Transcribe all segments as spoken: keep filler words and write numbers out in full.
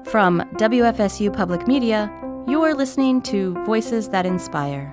From W F S U Public Media, you're listening to Voices That Inspire.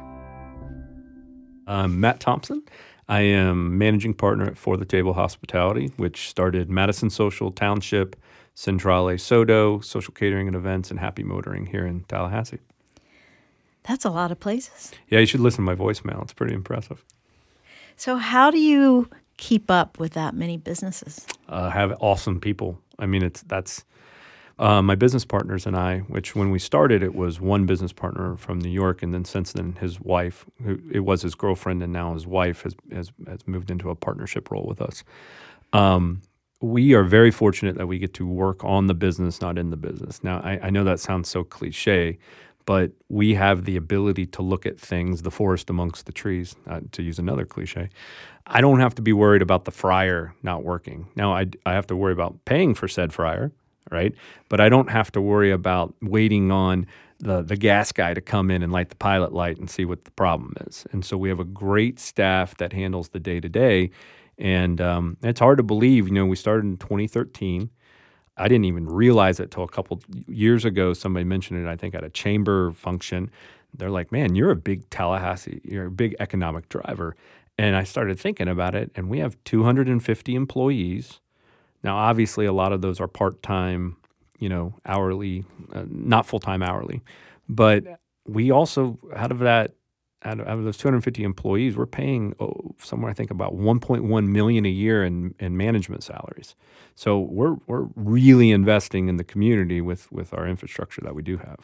I'm Matt Thompson. I am managing partner at For the Table Hospitality, which started Madison Social Township, Centrale Sodo, Social Catering and Events, and Happy Motoring here in Tallahassee. That's a lot of places. Yeah, you should listen to my voicemail. It's pretty impressive. So how do you keep up with that many businesses? Uh, have awesome people. I mean, it's that's uh, my business partners and I, which when we started, it was one business partner from New York, and then since then, his wife, who it was his girlfriend, and now his wife has has, has moved into a partnership role with us. Um, we are very fortunate that we get to work on the business, not in the business. Now, I, I know that sounds so cliche, but we have the ability to look at things, the forest amongst the trees, uh, to use another cliche. I don't have to be worried about the fryer not working. Now, I, I have to worry about paying for said fryer, right? But I don't have to worry about waiting on the, the gas guy to come in and light the pilot light and see what the problem is. And so we have a great staff that handles the day-to-day. And um, it's hard to believe, you know, we started in twenty thirteen. I didn't even realize it till a couple years ago. Somebody mentioned it, I think, at a chamber function. They're like, man, you're a big Tallahassee, you're a big economic driver. And I started thinking about it, and we have two hundred fifty employees. Now, obviously, a lot of those are part-time, you know, hourly, uh, not full-time hourly. But we also, out of that, out of, out of those two hundred fifty employees, we're paying oh, somewhere, I think, about one point one million dollars a year in, in management salaries. So we're we're really investing in the community with, with our infrastructure that we do have.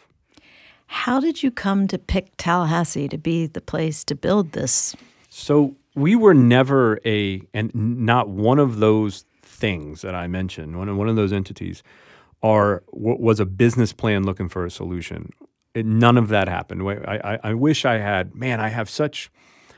How did you come to pick Tallahassee to be the place to build this? So we were never a, and not one of those things that I mentioned, one of, one of those entities are was a business plan looking for a solution. It, none of that happened. I, I, I wish I had, man, I have such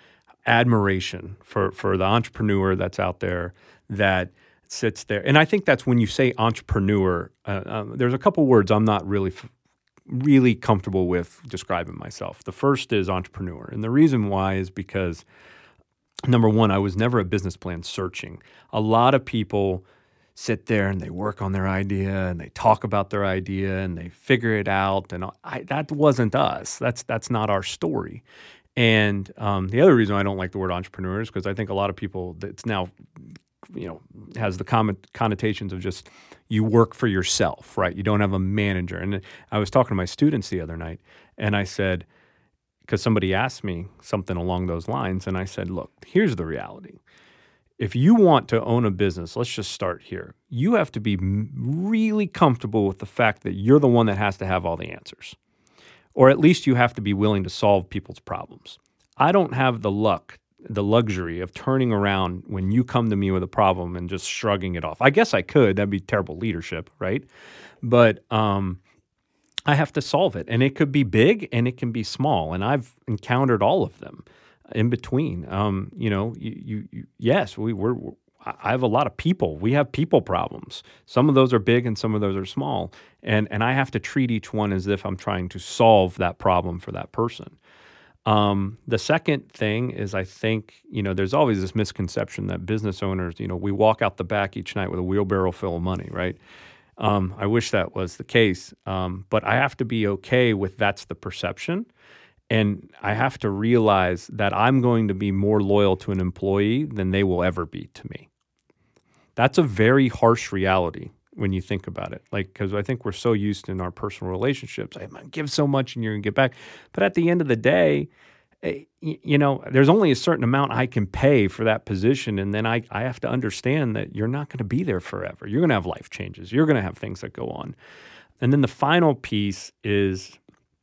admiration for, for the entrepreneur that's out there that sits there. And I think that's when you say entrepreneur, uh, um, there's a couple words I'm not really f- really comfortable with describing myself. The first is entrepreneur. And the reason why is because, number one, I was never a business plan searching. A lot of people sit there and they work on their idea and they talk about their idea and they figure it out. And I, that wasn't us. That's that's not our story. And um, the other reason I don't like the word entrepreneur is because I think a lot of people, it's now, you know, has the comment, connotations of just you work for yourself, right? You don't have a manager. And I was talking to my students the other night, and I said, because somebody asked me something along those lines, and I said, look, here's the reality. If you want to own a business, let's just start here. You have to be really comfortable with the fact that you're the one that has to have all the answers. Or at least you have to be willing to solve people's problems. I don't have the luck, the luxury of turning around when you come to me with a problem and just shrugging it off. I guess I could. That'd be terrible leadership, right? But um, I have to solve it. And it could be big and it can be small. And I've encountered all of them in between. Um, you know, you, you, you yes, we, we're, I have a lot of people. We have people problems. Some of those are big and some of those are small. And and I have to treat each one as if I'm trying to solve that problem for that person. Um, the second thing is I think, you know, there's always this misconception that business owners, you know, we walk out the back each night with a wheelbarrow full of money, right? Um, I wish that was the case. Um, but I have to be okay with that's the perception. And I have to realize that I'm going to be more loyal to an employee than they will ever be to me. That's a very harsh reality when you think about it. Like, because I think we're so used in our personal relationships, I'm going to give so much and you're going to get back. But at the end of the day, you know, there's only a certain amount I can pay for that position. And then I, I have to understand that you're not going to be there forever. You're going to have life changes. You're going to have things that go on. And then the final piece is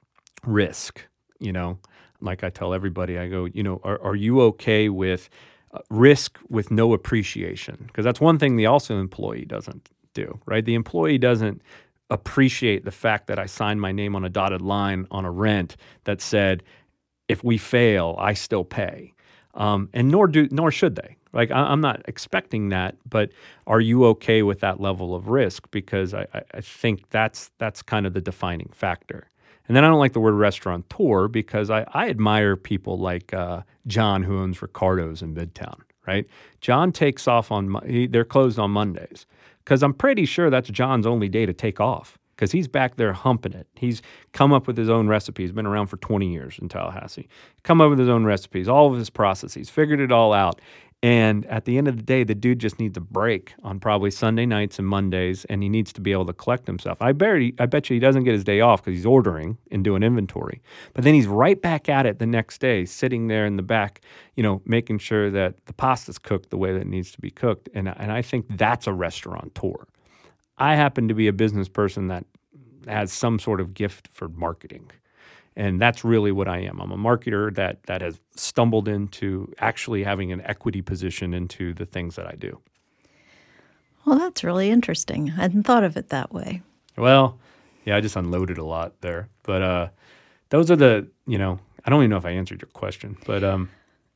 risk. You know, like I tell everybody, I go, you know, are, are you okay with uh, risk with no appreciation? Because that's one thing the also employee doesn't do, right? The employee doesn't appreciate the fact that I signed my name on a dotted line on a rent that said, if we fail, I still pay. Um, and nor do nor should they. Like, I, I'm not expecting that, but are you okay with that level of risk? Because I, I, I think that's that's kind of the defining factor. And then I don't like the word restaurateur because I, I admire people like uh, John, who owns Ricardo's in Midtown, right? John takes off on, he, they're closed on Mondays because I'm pretty sure that's John's only day to take off because he's back there humping it. He's come up with his own recipes. He's been around for twenty years in Tallahassee. Come up with his own recipes, all of his processes, figured it all out. And at the end of the day, the dude just needs a break on probably Sunday nights and Mondays, and he needs to be able to collect himself. I bet, he, I bet you he doesn't get his day off because he's ordering and doing inventory. But then he's right back at it the next day, sitting there in the back, you know, making sure that the pasta's cooked the way that it needs to be cooked. And, and I think that's a restaurateur. I happen to be a business person that has some sort of gift for marketing. And that's really what I am. I'm a marketer that that has stumbled into actually having an equity position into the things that I do. Well, that's really interesting. I hadn't thought of it that way. Well, yeah, I just unloaded a lot there. But uh, those are the, you know, I don't even know if I answered your question, but um,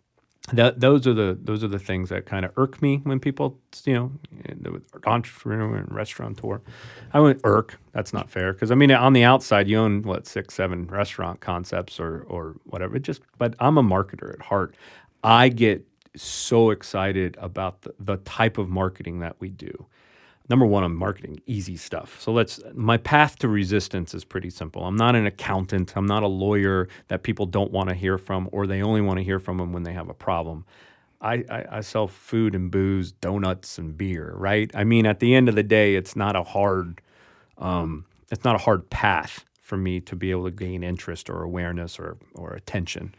that those are the those are the things that kind of irk me when people, you know, the entrepreneur and restaurateur. I wouldn't irk. That's not fair because I mean, on the outside, you own what six, seven restaurant concepts or or whatever. It just, but I'm a marketer at heart. I get so excited about the, the type of marketing that we do. Number one, I'm marketing easy stuff. So let's, my path to resistance is pretty simple. I'm not an accountant. I'm not a lawyer that people don't want to hear from or they only want to hear from them when they have a problem. I, I, I sell food and booze, donuts and beer, right? I mean, at the end of the day, it's not a hard, um, it's not a hard path for me to be able to gain interest or awareness or, or attention.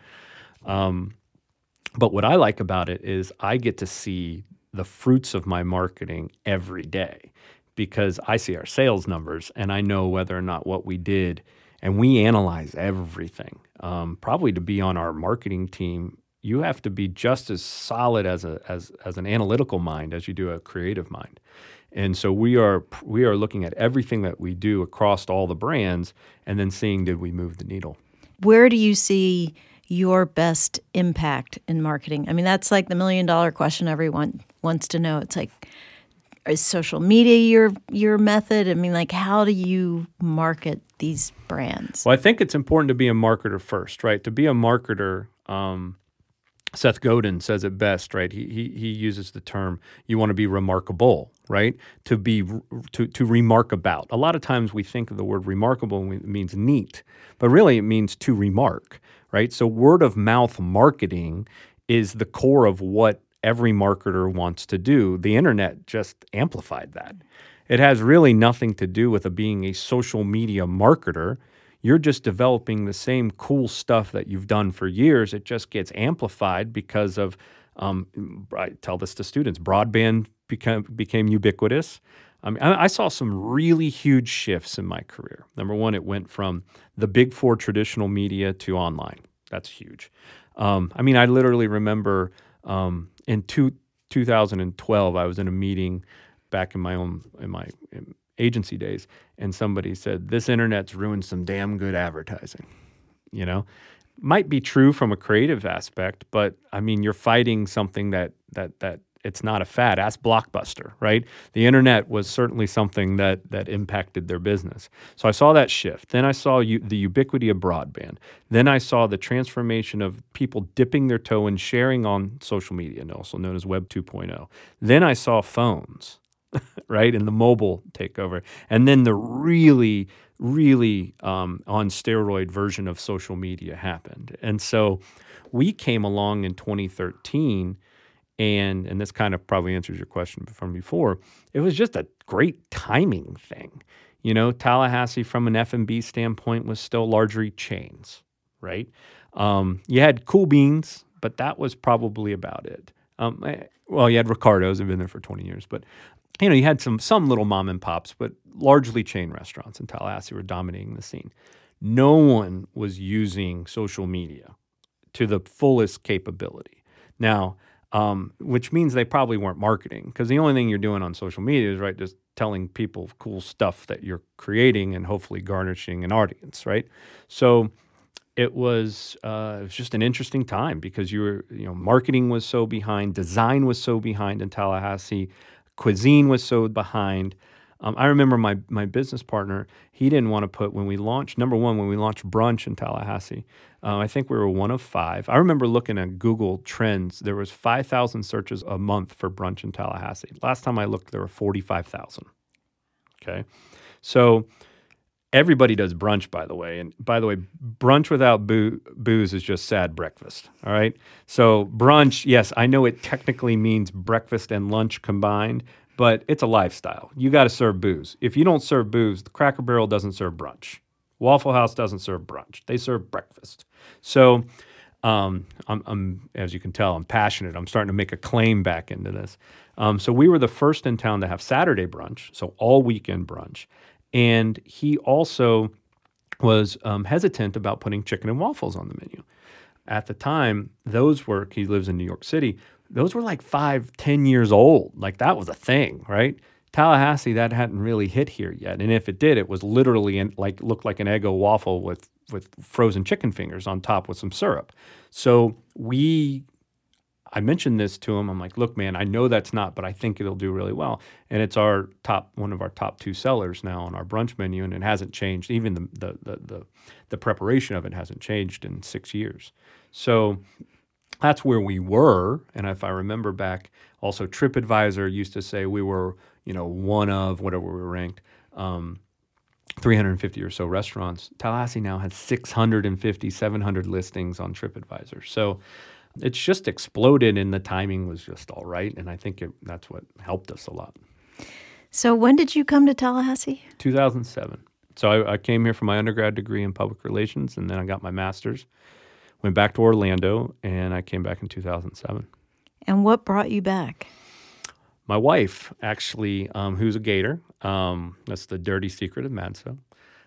Um, but what I like about it is I get to see the fruits of my marketing every day because I see our sales numbers and I know whether or not what we did, and we analyze everything. Um, probably to be on our marketing team, you have to be just as solid as a as as an analytical mind as you do a creative mind. And so we are we are looking at everything that we do across all the brands and then seeing, did we move the needle? Where do you see your best impact in marketing? I mean, that's like the million dollar question everyone wants to know. It's like, is social media your your method? I mean, like, how do you market these brands? Well, I think it's important to be a marketer first, right? To be a marketer, um, Seth Godin says it best, right? He he he uses the term, you want to be remarkable, right? To be to to remark about. A lot of times we think of the word remarkable and it means neat, but really it means to remark, right? So word of mouth marketing is the core of what every marketer wants to do. The internet just amplified that. It has really nothing to do with a, being a social media marketer. You're just developing the same cool stuff that you've done for years. It just gets amplified because of, um, I tell this to students, broadband became, became ubiquitous. I mean, I, I saw some really huge shifts in my career. Number one, it went from the big four traditional media to online. That's huge. Um, I mean, I literally remember um, in two, two thousand twelve, I was in a meeting back in my own in my in agency days, and somebody said, "This internet's ruined some damn good advertising." You know, might be true from a creative aspect, but I mean, you're fighting something that that that it's not a fad. Ask Blockbuster, right? The internet was certainly something that that impacted their business. So I saw that shift. Then I saw u- the ubiquity of broadband. Then I saw the transformation of people dipping their toe and sharing on social media, also known as Web two point oh. Then I saw phones, right, and the mobile takeover. And then the really, really um, on steroid version of social media happened. And so we came along in twenty thirteen. And and this kind of probably answers your question from before. It was just a great timing thing. You know, Tallahassee from an F and B standpoint was still largely chains, right? Um, you had Cool Beans, but that was probably about it. Um, well, you had Ricardo's, have been there for twenty years, but you know, you had some some little mom and pops, but largely chain restaurants in Tallahassee were dominating the scene. No one was using social media to the fullest capability. Now, Um, which means they probably weren't marketing, because the only thing you're doing on social media is, right, just telling people cool stuff that you're creating and hopefully garnishing an audience, right? So it was uh, it was just an interesting time because you were, you know, marketing was so behind, design was so behind in Tallahassee, cuisine was so behind. Um, I remember my my business partner, he didn't want to put, when we launched, number one, when we launched brunch in Tallahassee, uh, I think we were one of five. I remember looking at Google Trends, there was five thousand searches a month for brunch in Tallahassee. Last time I looked, there were forty-five thousand. Okay. So everybody does brunch, by the way. And by the way, brunch without boo- booze is just sad breakfast. All right. So brunch, yes, I know it technically means breakfast and lunch combined, but it's a lifestyle. You got to serve booze. If you don't serve booze, the Cracker Barrel doesn't serve brunch. Waffle House doesn't serve brunch. They serve breakfast. So um, I'm, I'm, as you can tell, I'm passionate. I'm starting to make a claim back into this. Um, so we were the first in town to have Saturday brunch, so all weekend brunch. And he also was um, hesitant about putting chicken and waffles on the menu. At the time, those were, he lives in New York City, those were like five, ten years old. Like that was a thing, right? Tallahassee, that hadn't really hit here yet. And if it did, it was literally in, like looked like an Eggo waffle with, with frozen chicken fingers on top with some syrup. So we, I mentioned this to him. I'm like, look, man, I know that's not, but I think it'll do really well. And it's our top, one of our top two sellers now on our brunch menu, and it hasn't changed. Even the the the the, the preparation of it hasn't changed in six years. So that's where we were. And if I remember back, also TripAdvisor used to say we were, you know, one of whatever we were ranked, um, three hundred fifty or so restaurants. Tallahassee now has six hundred fifty, seven hundred listings on TripAdvisor. So it's just exploded, and the timing was just all right. And I think it, that's what helped us a lot. So when did you come to Tallahassee? two thousand seven. So I, I came here for my undergrad degree in public relations, and then I got my master's. Went back to Orlando, and I came back in two thousand seven. And what brought you back? My wife, actually, um, who's a Gator. Um, that's the dirty secret of Madso.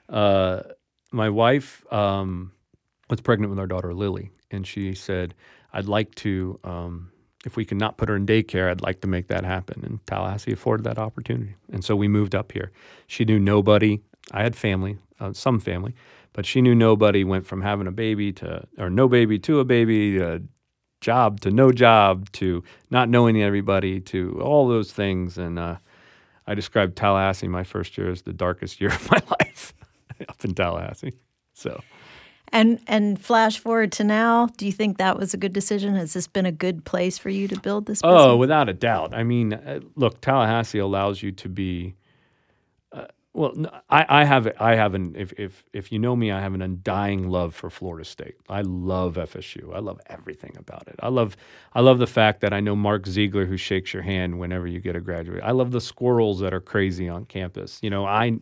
Uh, my wife um, was pregnant with our daughter, Lily, and she said, I'd like to, um, if we can not put her in daycare, I'd like to make that happen. And Tallahassee afforded that opportunity. And so we moved up here. She knew nobody. I had family, uh, some family, but she knew nobody, went from having a baby to, or no baby to a baby, a job to no job, to not knowing everybody, to all those things. And uh, I described Tallahassee my first year as the darkest year of my life up in Tallahassee. So... And and flash forward to now, do you think that was a good decision? Has this been a good place for you to build this business? Oh, without a doubt. I mean, uh, look, Tallahassee allows you to be. Uh, well, n- I, I have I have an if if if you know me, I have an undying love for Florida State. I love F S U. I love everything about it. I love I love the fact that I know Mark Ziegler, who shakes your hand whenever you get a graduate. I love the squirrels that are crazy on campus. You know, I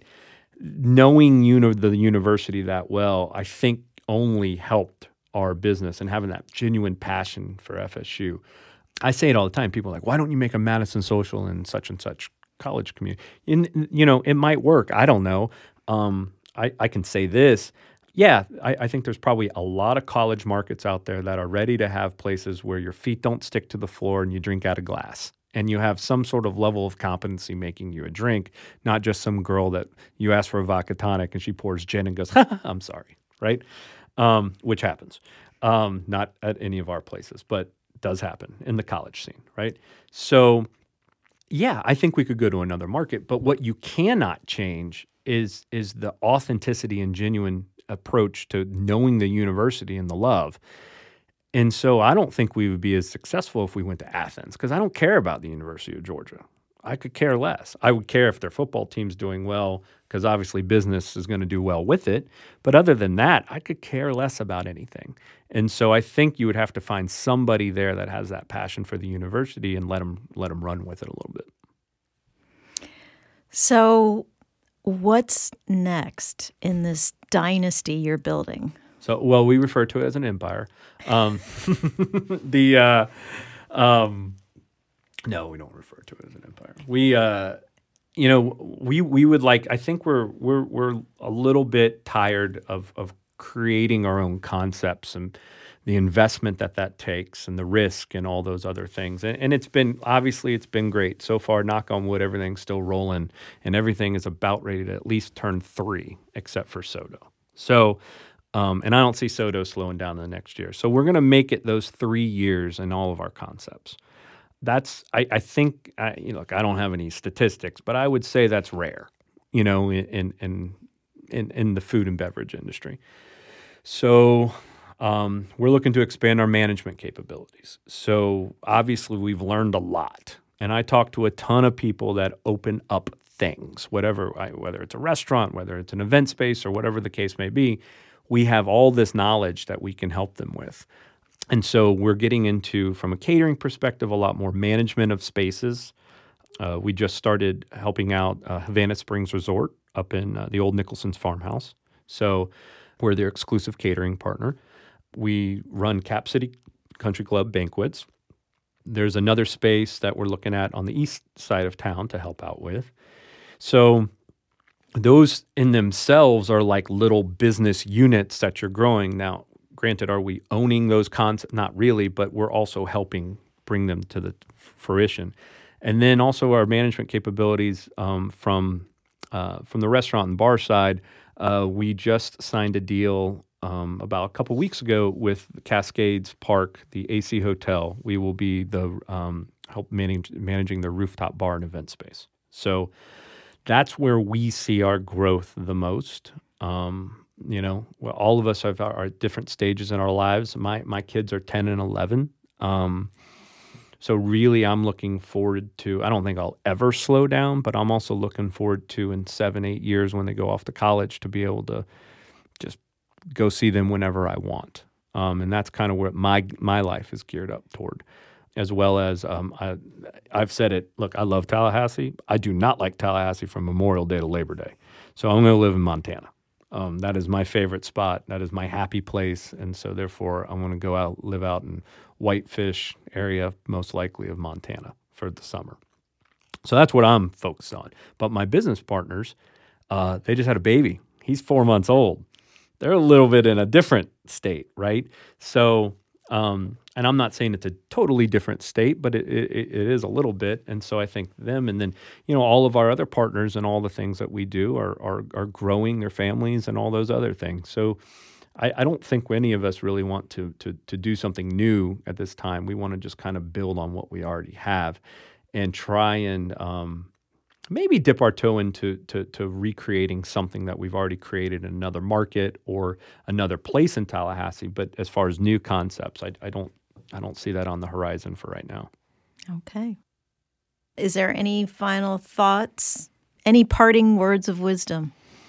knowing uni- the university that well, I think only helped our business, and having that genuine passion for F S U. I say it all the time. People are like, why don't you make a Madison Social in such and such college community? In, you know, it might work. I don't know. Um, I, I can say this. Yeah, I, I think there's probably a lot of college markets out there that are ready to have places where your feet don't stick to the floor and you drink out of glass. And you have some sort of level of competency making you a drink, not just some girl that you ask for a vodka tonic and she pours gin and goes, I'm sorry, right? Um, which happens. Um, not at any of our places, but does happen in the college scene, right? So, yeah, I think we could go to another market, but what you cannot change is is the authenticity and genuine approach to knowing the university and the love. And so I don't think we would be as successful if we went to Athens, because I don't care about the University of Georgia. I could care less. I would care if their football team's doing well, because obviously business is going to do well with it. But other than that, I could care less about anything. And so I think you would have to find somebody there that has that passion for the university and let them, let them run with it a little bit. So what's next in this dynasty you're building? So, well, we refer to it as an empire. Um, the uh, um, no, we don't refer to it as an empire. We, uh, you know, we we would like. I think we're we're we're a little bit tired of of creating our own concepts and the investment that that takes and the risk and all those other things. And, and it's been obviously it's been great so far. Knock on wood, everything's still rolling, and everything is about ready to at least turn three, except for Sodo. So. Um, and I don't see Sodo slowing down in the next year. So we're going to make it those three years in all of our concepts. That's, I, I think, I, you know, look, I don't have any statistics, but I would say that's rare, you know, in in in, in the food and beverage industry. So um, we're looking to expand our management capabilities. So obviously we've learned a lot. And I talk to a ton of people that open up things, whatever, whether it's a restaurant, whether it's an event space, or whatever the case may be. We have all this knowledge that we can help them with. And so we're getting into, from a catering perspective, a lot more management of spaces. Uh, we just started helping out uh, Havana Springs Resort up in uh, the old Nicholson's Farmhouse. So we're their exclusive catering partner. We run Cap City Country Club banquets. There's another space that we're looking at on the east side of town to help out with. So those in themselves are like little business units that you're growing. Now, granted, are we owning those concepts? Not really, but we're also helping bring them to the fruition. And then also our management capabilities um, from uh, from the restaurant and bar side. Uh, we just signed a deal um, about a couple weeks ago with Cascades Park, the A C Hotel. We will be the um, help manage, managing the rooftop bar and event space. So that's where we see our growth the most. Um, you know, well, all of us have our, our different stages in our lives. My my kids are ten and eleven. Um, so really, I'm looking forward to, I don't think I'll ever slow down, but I'm also looking forward to in seven, eight years when they go off to college to be able to just go see them whenever I want. Um, and that's kind of what my my life is geared up toward. As well as, um, I, I've said it, look, I love Tallahassee. I do not like Tallahassee from Memorial Day to Labor Day. So I'm going to live in Montana. Um, that is my favorite spot. That is my happy place. And so therefore, I'm going to go out, live out in Whitefish area, most likely of Montana for the summer. So that's what I'm focused on. But my business partners, uh, they just had a baby. He's four months old. They're a little bit in a different state, right? So, um, and I'm not saying it's a totally different state, but it, it, it is a little bit. And so I think them, and then, you know, all of our other partners and all the things that we do are are, are growing their families and all those other things. So I, I don't think any of us really want to, to to do something new at this time. We want to just kind of build on what we already have and try and um, maybe dip our toe into to, to recreating something that we've already created in another market or another place in Tallahassee. But as far as new concepts, I, I don't I don't see that on the horizon for right now. Okay. Is there any final thoughts? Any parting words of wisdom?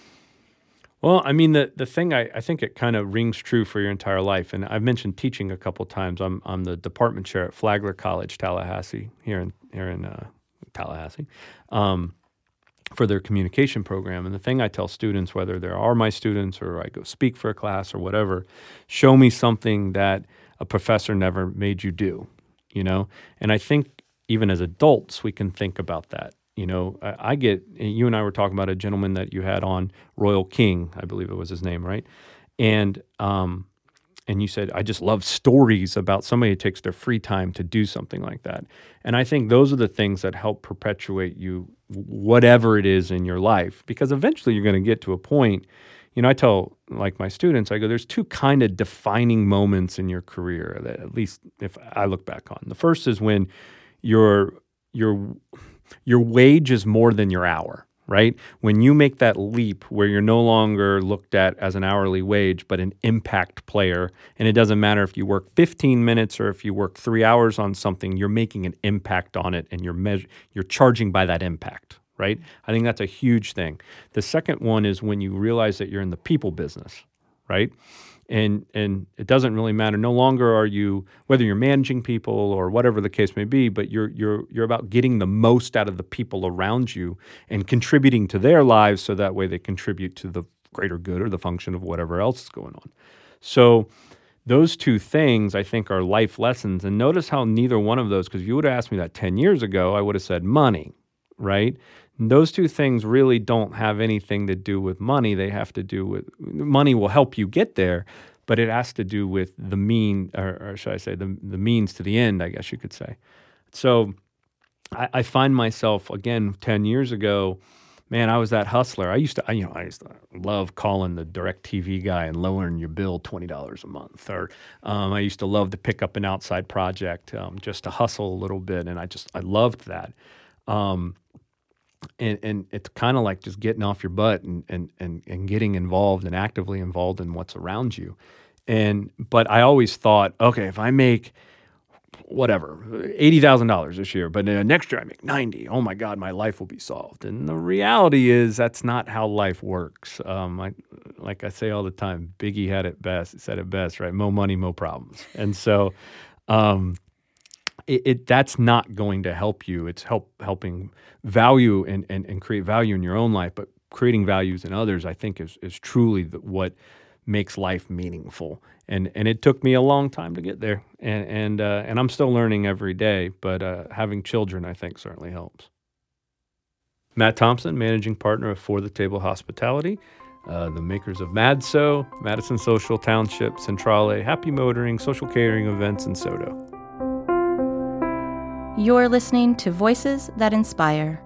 Well, I mean, the the thing, I, I think it kind of rings true for your entire life. And I've mentioned teaching a couple times. I'm I'm the department chair at Flagler College, Tallahassee, here in here in uh, Tallahassee, um, for their communication program. And the thing I tell students, whether they are my students or I go speak for a class or whatever, show me something that a professor never made you do, you know? And I think even as adults, we can think about that. You know, I, I get, you and I were talking about a gentleman that you had on, Royal King, I believe it was his name, right? And um, and you said, I just love stories about somebody who takes their free time to do something like that. And I think those are the things that help perpetuate you, whatever it is in your life, because eventually you're going to get to a point. You know, I tell like my students, I go, there's two kind of defining moments in your career that, at least if I look back on. The first is when your your your wage is more than your hour, right? When you make that leap where you're no longer looked at as an hourly wage, but an impact player, and it doesn't matter if you work fifteen minutes or if you work three hours on something, you're making an impact on it, and you're measure, you're charging by that impact. Right? I think that's a huge thing. The second one is when you realize that you're in the people business, right? And and it doesn't really matter. No longer are you, whether you're managing people or whatever the case may be, but you're you're you're about getting the most out of the people around you and contributing to their lives so that way they contribute to the greater good or the function of whatever else is going on. So those two things, I think, are life lessons. And notice how neither one of those, because if you would have asked me that ten years ago, I would have said money, right? Those two things really don't have anything to do with money. They have to do with, money will help you get there, but it has to do with the mean, or, or should I say, the, the means to the end, I guess you could say. So I, I find myself, again, ten years ago, man, I was that hustler. I used to, I, you know, I used to love calling the DirecTV guy and lowering your bill twenty dollars a month. Or um, I used to love to pick up an outside project um, just to hustle a little bit, and I just, I loved that. Um, And, and it's kind of like just getting off your butt and, and, and, and getting involved and actively involved in what's around you. And but I always thought, okay, if I make whatever, eighty thousand dollars this year, but uh, next year I make ninety. Oh my God, my life will be solved. And the reality is that's not how life works. Um, I, like I say all the time, Biggie had it best, said it best, right? Mo money, mo problems. And so um, it, it that's not going to help you. It's help helping value and, and, and create value in your own life, but creating values in others, I think, is is truly the, what makes life meaningful. And and it took me a long time to get there, and and uh, and I'm still learning every day. But uh, having children, I think, certainly helps. Matt Thompson, managing partner of For the Table Hospitality, uh, the makers of Madso, Madison Social Township, Centrale, Happy Motoring, Social Catering Events, and Soto. You're listening to Voices That Inspire.